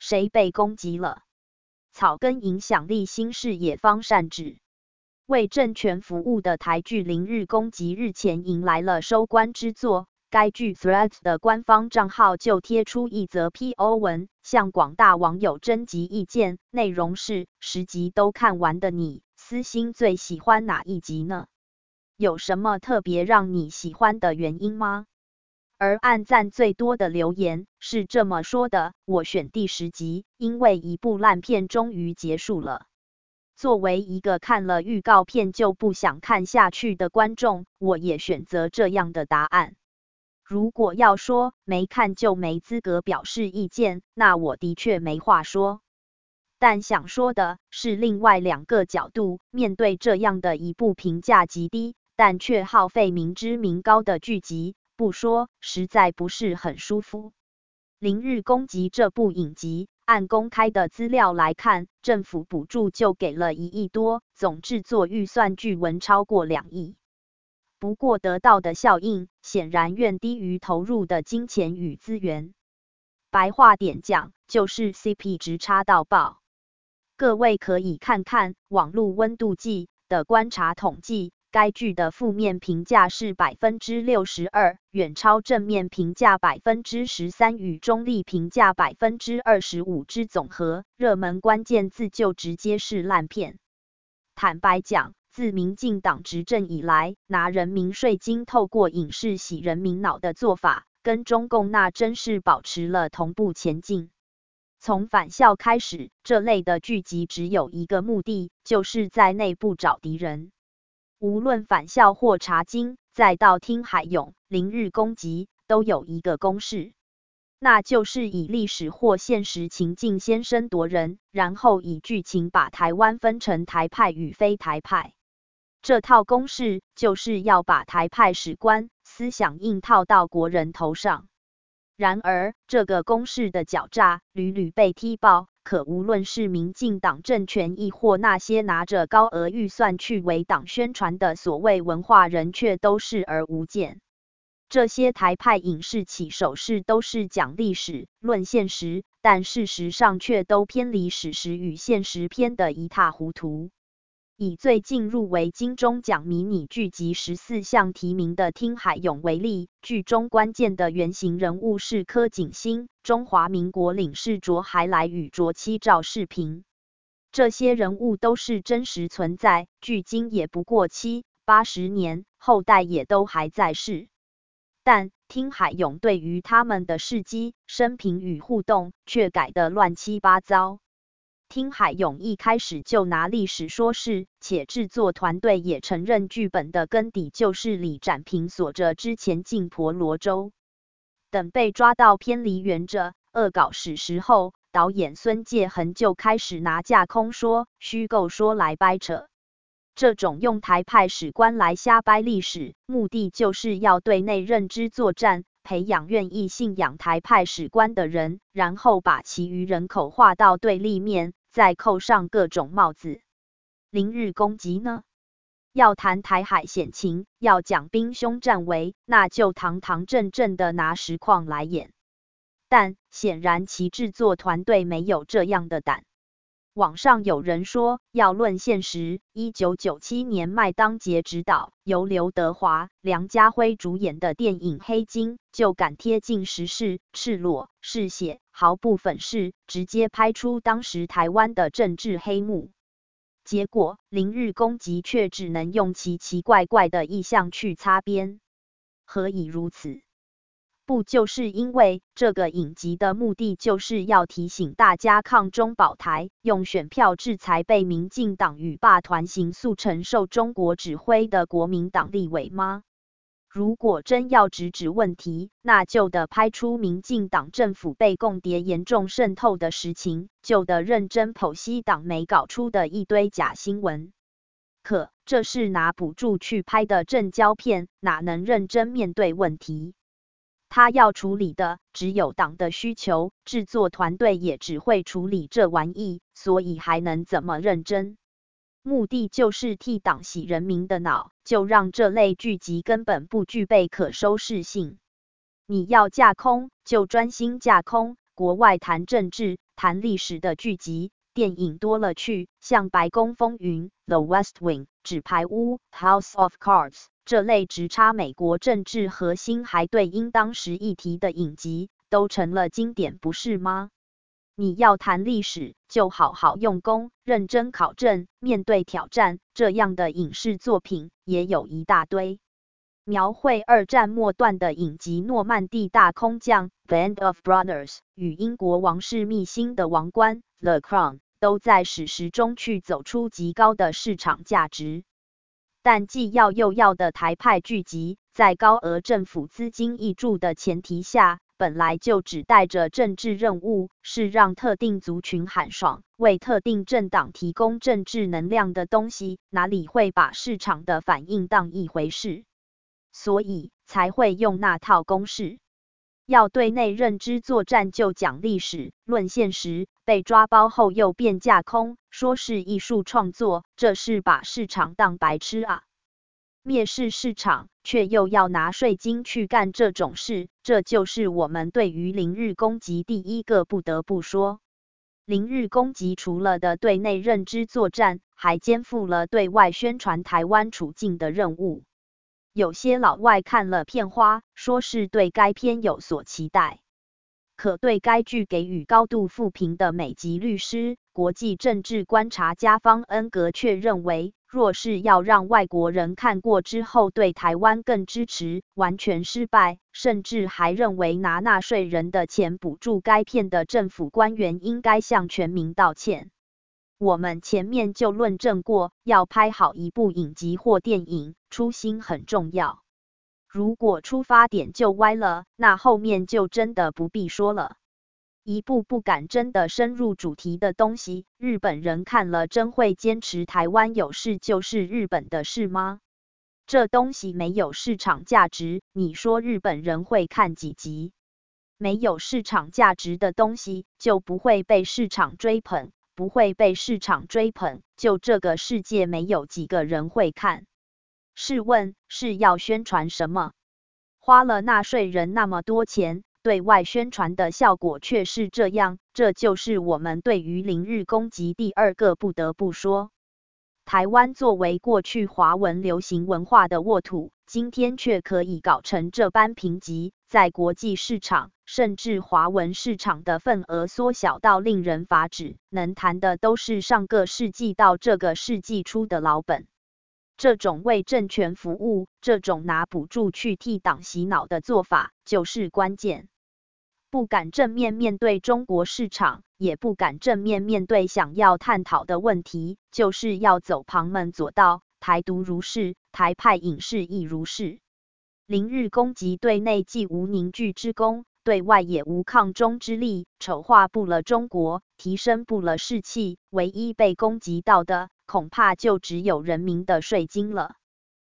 谁被攻击了？草根影响力新视野方善治。为政权服务的台剧《零日攻击》日前迎来了收官之作。该剧 Threads 的官方账号就贴出一则 PO 文，向广大网友征集意见，内容是10集都看完的你，私心最喜欢哪一集呢？有什么特别让你喜欢的原因吗？而按赞最多的留言是这么说的：我选第10集，因为一部烂片终于结束了。作为一个看了预告片就不想看下去的观众，我也选择这样的答案。如果要说没看就没资格表示意见，那我的确没话说。但想说的是另外2个角度，面对这样的一部评价极低，但却耗费民脂民膏的剧集，不说实在不是很舒服。零日攻击这部影集，按公开的资料来看，政府补助就给了1亿多，总制作预算据闻超过2亿。不过得到的效应显然远低于投入的金钱与资源。白话点讲，就是 CP 值差到爆。各位可以看看网络温度计的观察统计，该剧的负面评价是 62%， 远超正面评价 13% 与中立评价 25% 之总和，热门关键字就直接是烂片。坦白讲，自民进党执政以来，拿人民税金透过影视洗人民脑的做法，跟中共那真是保持了同步前进。从返校开始，这类的剧集只有一个目的，就是在内部找敌人。无论返校或茶金，再到听海勇、零日攻击，都有一个公式，那就是以历史或现实情境先声夺人，然后以剧情把台湾分成台派与非台派。这套公式就是要把台派史观思想硬套到国人头上。然而，这个公式的狡诈屡屡被踢爆，可无论是民进党政权亦或那些拿着高额预算去为党宣传的所谓文化人却都视而无见。这些台派影视起手式都是讲历史、论现实，但事实上却都偏离史实与现实偏得一塌糊涂。以最近入围金钟奖迷你剧集14项提名的《听海勇》为例，剧中关键的原型人物是柯景兴，中华民国领事卓还来与卓妻赵世平。这些人物都是真实存在，距今也不过7、80年，后代也都还在世。但听海勇对于他们的事迹、生平与互动却改得乱七八糟。听海勇一开始就拿历史说事，且制作团队也承认剧本的根底就是李展平所着之前进婆罗洲。等被抓到偏离原着、恶搞史实后，导演孙介恒就开始拿架空说、虚构说来掰扯。这种用台派史观来瞎掰历史，目的就是要对内认知作战，培养愿意信仰台派史观的人，然后把其余人口划到对立面，再扣上各种帽子。零日攻击呢？要谈台海险情，要讲兵凶战危，那就堂堂正正的拿实况来演。但显然其制作团队没有这样的胆。网上有人说，要论现实，1997年麦当杰执导，由刘德华、梁家辉主演的电影《黑金》就敢贴近时事，赤裸、嗜血，毫不粉饰，直接拍出当时台湾的政治黑幕。结果，零日攻击却只能用奇奇怪怪的意象去擦边。何以如此？不就是因为这个影集的目的就是要提醒大家抗中保台，用选票制裁被民进党与霸团形塑成受中国指挥的国民党立委吗？如果真要直指问题，那就得拍出民进党政府被共谍严重渗透的实情，就得认真剖析党媒搞出的一堆假新闻。可这是拿补助去拍的政教片，哪能认真面对问题？他要处理的只有党的需求，制作团队也只会处理这玩意，所以还能怎么认真？目的就是替党洗人民的脑，就让这类剧集根本不具备可收视性。你要架空，就专心架空，国外谈政治， 谈历史的剧集、电影多了去，像《白宫风云》The West Wing、纸牌屋 House of Cards 这类直插美国政治核心还对应当时议题的影集，都成了经典，不是吗？你要谈历史，就好好用功，认真考证，面对挑战，这样的影视作品也有一大堆。描绘二战末段的影集《诺曼底大空降》Band of Brothers 与英国王室秘辛的王冠 The Crown 都在史实中去走出极高的市场价值。但既要又要的台派剧集，在高额政府资金挹注的前提下，本来就只带着政治任务，是让特定族群喊爽，为特定政党提供政治能量的东西，哪里会把市场的反应当一回事？所以才会用那套公式。要对内认知作战就讲历史，论现实，被抓包后又变架空，说是艺术创作，这是把市场当白痴啊！蔑视市场，却又要拿税金去干这种事，这就是我们对于零日攻击第一个不得不说。零日攻击除了的对内认知作战，还肩负了对外宣传台湾处境的任务。有些老外看了片花，说是对该片有所期待，可对该剧给予高度负评的美籍律师、国际政治观察家方恩格却认为，若是要让外国人看过之后对台湾更支持，完全失败，甚至还认为拿纳税人的钱补助该片的政府官员应该向全民道歉。我们前面就论证过，要拍好一部影集或电影，初心很重要。如果出发点就歪了，那后面就真的不必说了。一部不敢真的深入主题的东西，日本人看了真会坚持台湾有事就是日本的事吗？这东西没有市场价值，你说日本人会看几集？没有市场价值的东西就不会被市场追捧，不会被市场追捧，就这个世界没有几个人会看。试问是要宣传什么？花了纳税人那么多钱，对外宣传的效果却是这样，这就是我们对于零日攻击第二个不得不说。台湾作为过去华文流行文化的沃土，今天却可以搞成这般贫瘠，在国际市场甚至华文市场的份额缩小到令人发指，能谈的都是上个世纪到这个世纪初的老本。这种为政权服务，这种拿补助去替党洗脑的做法，就是关键。不敢正面面对中国市场，也不敢正面面对想要探讨的问题，就是要走旁门左道，台独如是，台派影视亦如是。零日攻击对内既无凝聚之功，对外也无抗中之力，丑化不了中国，提升不了士气，唯一被攻击到的，恐怕就只有人民的税金了。